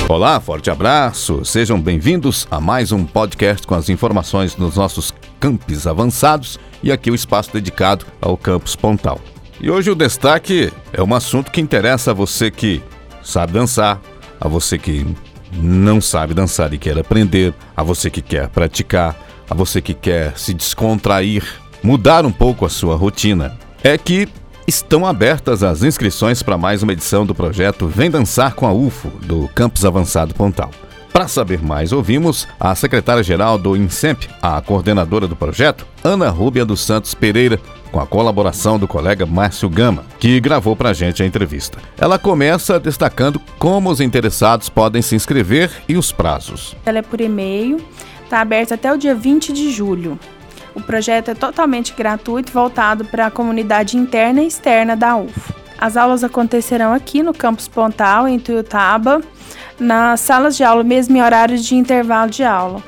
Olá, forte abraço, sejam bem-vindos a mais um podcast com as informações dos nossos campos avançados e aqui o espaço dedicado ao Campus Pontal. E hoje o destaque é um assunto que interessa a você que sabe dançar, a você que não sabe dançar e quer aprender, a você que quer praticar, a você que quer se descontrair, mudar um pouco a sua rotina. É que estão abertas as inscrições para mais uma edição do projeto Vem Dançar com a UFO, do Campus Avançado Pontal. Para saber mais, ouvimos a secretária-geral do INSEMP, a coordenadora do projeto, Ana Rúbia dos Santos Pereira, com a colaboração do colega Márcio Gama, que gravou para a gente a entrevista. Ela começa destacando como os interessados podem se inscrever e os prazos. Ela é por e-mail, está aberta até o dia 20 de julho. O projeto é totalmente gratuito, voltado para a comunidade interna e externa da UFO. As aulas acontecerão aqui no Campus Pontal, em Tuiutaba, nas salas de aula, mesmo em horários de intervalo de aula.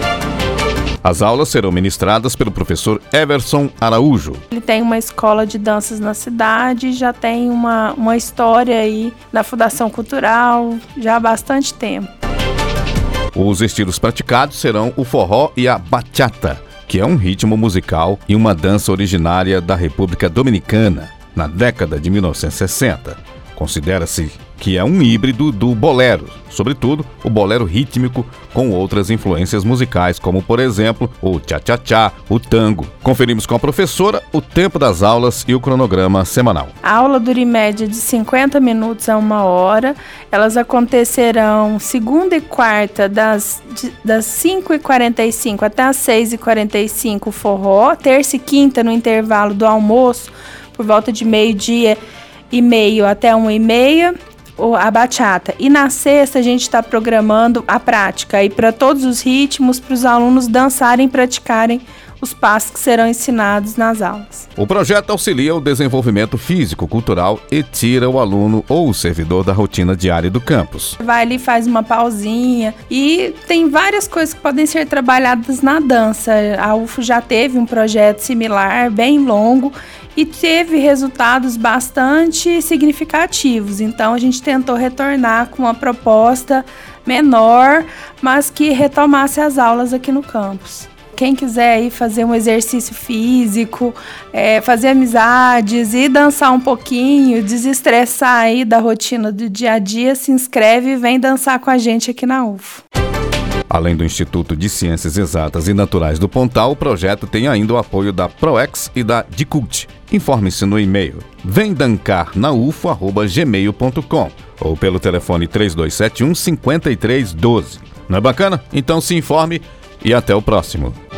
As aulas serão ministradas pelo professor Everson Araújo. Ele tem uma escola de danças na cidade, já tem uma história aí na Fundação Cultural, já há bastante tempo. Os estilos praticados serão o forró e a bachata, que é um ritmo musical e uma dança originária da República Dominicana, na década de 1960. Considera-se que é um híbrido do bolero, sobretudo o bolero rítmico com outras influências musicais, como, por exemplo, o tchá-tchá-tchá, o tango. Conferimos com a professora o tempo das aulas e o cronograma semanal. A aula dura em média de 50 minutos a 1 hora. Elas acontecerão segunda e quarta, das 5h45 até as 6h45 forró, terça e quinta no intervalo do almoço, por volta de 12h30 até 1h30, a bachata. E na sexta a gente está programando a prática aí para todos os ritmos, para os alunos dançarem e praticarem os passos que serão ensinados nas aulas. O projeto auxilia o desenvolvimento físico, cultural e tira o aluno ou o servidor da rotina diária do campus. Vai ali, faz uma pausinha e tem várias coisas que podem ser trabalhadas na dança. A UFO já teve um projeto similar, bem longo, e teve resultados bastante significativos. Então a gente tentou retornar com uma proposta menor, mas que retomasse as aulas aqui no campus. Quem quiser aí fazer um exercício físico, fazer amizades e dançar um pouquinho, desestressar aí da rotina do dia a dia, se inscreve e vem dançar com a gente aqui na UFO. Além do Instituto de Ciências Exatas e Naturais do Pontal, o projeto tem ainda o apoio da ProEx e da Dicult. Informe-se no e-mail vemdancarnaufo@gmail.com ou pelo telefone 3271-5312. Não é bacana? Então se informe e até o próximo.